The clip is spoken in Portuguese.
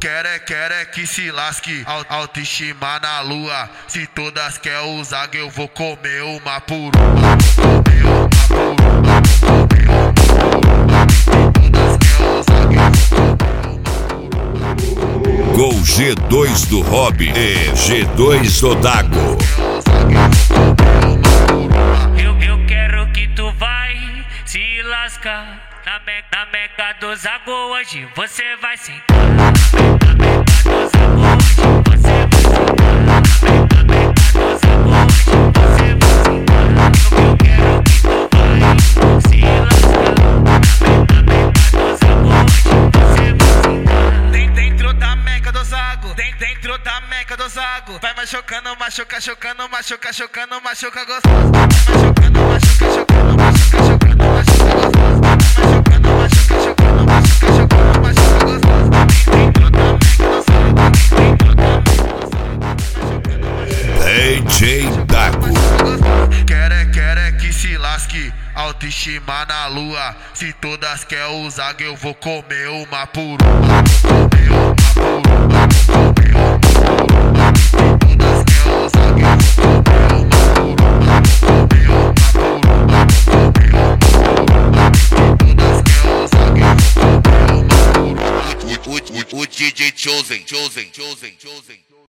Quer que se lasque, autoestima na lua. Se todas quer o zague, eu vou comer uma por uma. Gol G2 do Hobby e G2 do Dago. Eu quero que tu vai se lascar na meca do Zago hoje. Você vai sentar na meca do Zago hoje. Você vai sentar na meca do Zago hoje. Você vai sentar. Eu quero que tu vai se lascar na meca do Zago hoje. Você vai sentar. Dentro da meca do Zago, dentro da meca do Zago. Vai machucando, chocando gostoso. Machucando, chocando gostoso. DJ Dago. Quer que se lasque, autoestima na lua. Se todas quer o zague, eu vou comer uma por uma. O DJ Chosen.